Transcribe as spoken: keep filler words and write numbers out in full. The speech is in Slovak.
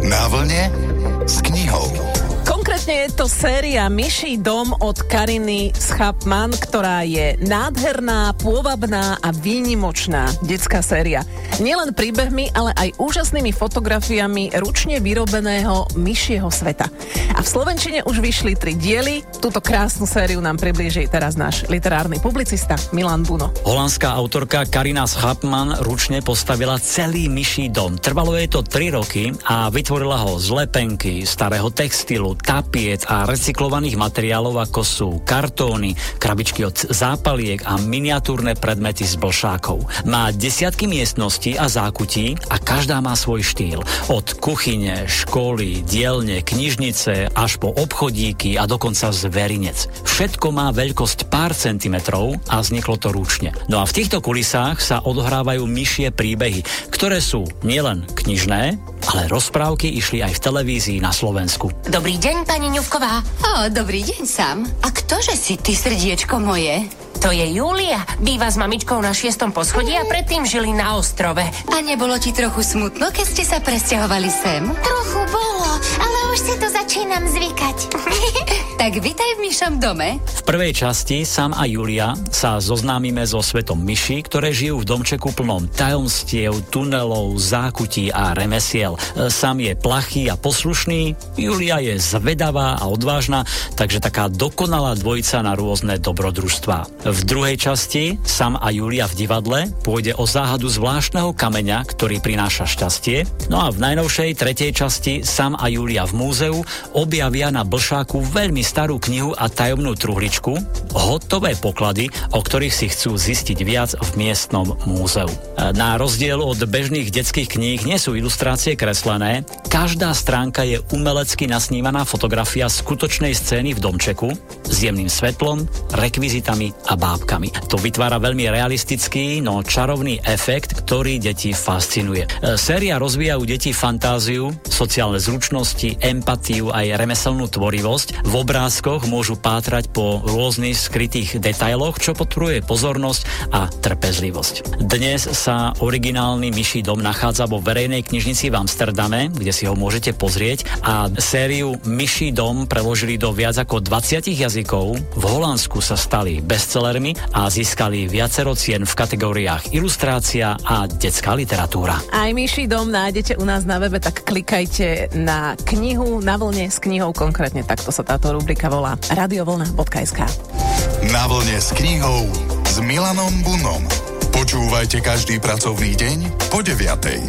Na vlne s knihou. Konkrétne je to séria Myší dom od Kariny Schapman, ktorá je nádherná, pôvabná a výnimočná detská séria. Nielen príbehmi, ale aj úžasnými fotografiami ručne vyrobeného myšieho sveta. A v slovenčine už vyšli tri diely. Túto krásnu sériu nám priblíži teraz náš literárny publicista Milan Buno. Holandská autorka Karina Schapman ručne postavila celý myší dom. Trvalo jej to tri roky a vytvorila ho z lepenky, starého textilu, tapiec a recyklovaných materiálov, ako sú kartóny, krabičky od zápaliek a miniatúrne predmety z blšákov. Má desiatky miestností a zákutí a každá má svoj štýl. Od kuchyne, školy, dielne, knižnice až po obchodíky a dokonca zverinec. Všetko má veľkosť pár centimetrov a vzniklo to ručne. No a v týchto kulisách sa odohrávajú myšie príbehy, ktoré sú nielen knižné, ale rozprávky išli aj v televízii na Slovensku. Dobrý deň, pani Ňuvková. Ó, dobrý deň sám. A ktože si ty, srdiečko moje? To je Julia. Býva s mamičkou na šiestom poschodí a predtým žili na ostrove. A nebolo ti trochu smutno, keď ste sa presťahovali sem? Trochu bolo, ale už si to začínam zvykať. Tak vitaj v myšom dome. V prvej časti Sam a Julia sa zoznámime so svetom myší, ktoré žijú v domčeku plnom tajomstiev, tunelov, zákutí a remesiel. Sam je plachý a poslušný, Julia je zvedavá a odvážna, takže taká dokonalá dvojica na rôzne dobrodružstvá. V druhej časti Sam a Julia v divadle pôjde o záhadu zvláštneho kameňa, ktorý prináša šťastie. No a v najnovšej tretej časti Sam a Julia v múzeu objavia na blšáku veľmi starú knihu a tajomnú truhličku, hotové poklady, o ktorých si chcú zistiť viac v miestnom múzeu. Na rozdiel od bežných detských kníh nie sú ilustrácie kreslené, každá stránka je umelecky nasnímaná fotografia skutočnej scény v domčeku s jemným svetlom, rekvizitami a bábkami. To vytvára veľmi realistický, no čarovný efekt, ktorý deti fascinuje. Séria rozvíja u detí fantáziu, sociálne zručnosti, empatiu aj remeselnú tvorivosť. V obrázkoch môžu pátrať po rôznych skrytých detailoch, čo podporuje pozornosť a trpezlivosť. Dnes sa originálny myší dom nachádza vo verejnej knižnici v Amsterdame, kde si ho môžete pozrieť, a sériu Myší dom preložili do viac ako dvadsiatich jazykov. V Holandsku sa stali bestsellermi a získali viacero cien v kategóriách ilustrácia a detská literatúra. Aj Myší dom nájdete u nás na webe, tak klikajte na knihu Na vlne s knihou, konkrétne takto sa táto rubrika volá radiovlna bodka es ká. Na vlne s knihou s Milanom Bunom. Počúvajte každý pracovný deň po deviatej.